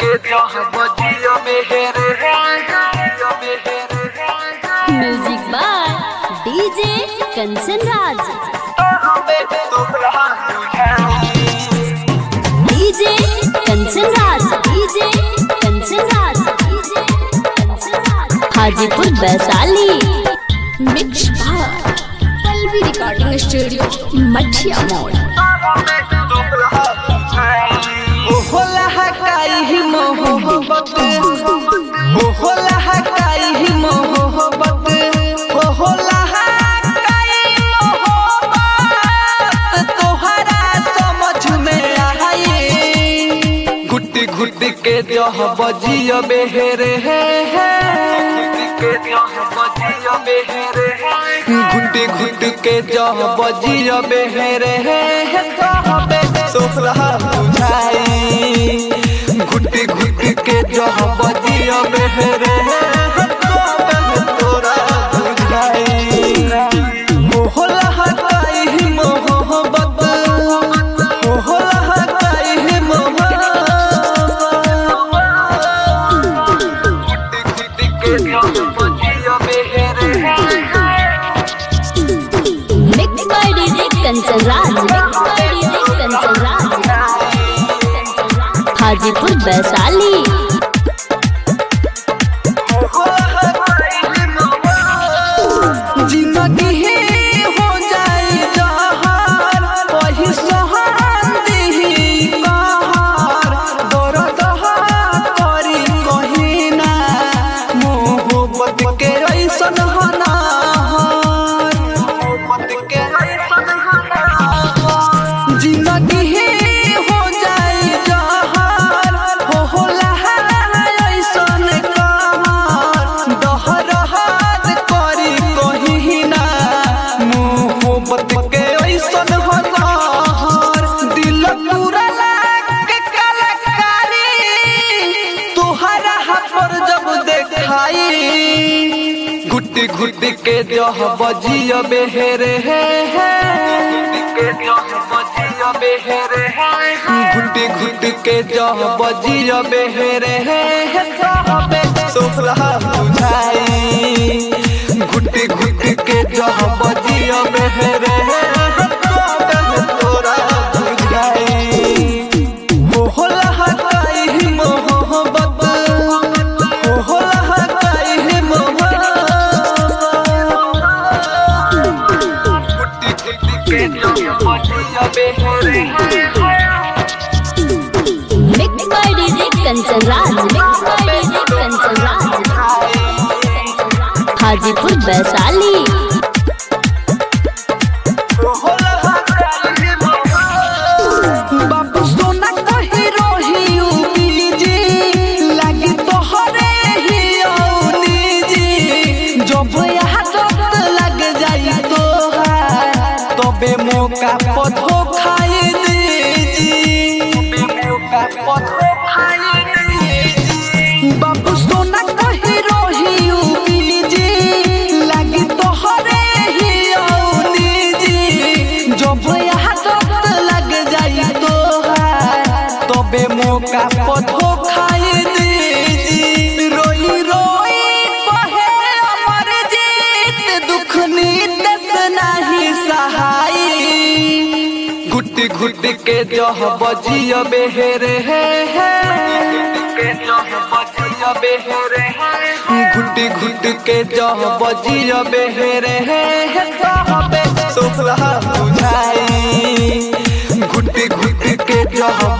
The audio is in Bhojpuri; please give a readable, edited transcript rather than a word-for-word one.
Music by DJ Kanchan Raj. DJ Kanchan Raj, DJ Kanchan Raj, DJ Kanchan Raj, Hajipur Vaishali. Mix by Pallavi recording studio Mathiya मोड़। घुट के जह बजिया बेहरे है, घुट के जह बजिया बेहरे है, सोखला बुझाई। घुट के जह बजिया बेहरे है, तोरा बुझाई। Mix by DJ Kanchan Raj, mix by DJ Kanchan Raj, Hajipur Vaishali. घुट के जह बजिया बेहरे है, घुट के जह बजिया बेहरे है, सोखला बुझाई। घुट के जह बजिया बेहरे है, तोरा बुझाई। Mix by DJ Kanchan Raj, mix by DJ Kanchan Raj, Hajipur Vaishali. मौका पधो खाई दीजी, बाबू सोना कही रोही बीजी, लगी तोहरे ही औनीजी। जब यहाँ लग जाई तोहार, तबे मौका पधो खाई दीजी। रोई रोई कहे अमर जीत, दुख नीत नहीं सहाई। घुट के जह बजिया बेहरे है, घुट के जह बजिया बेहरे है, सोखला बुझाई। घुट के जह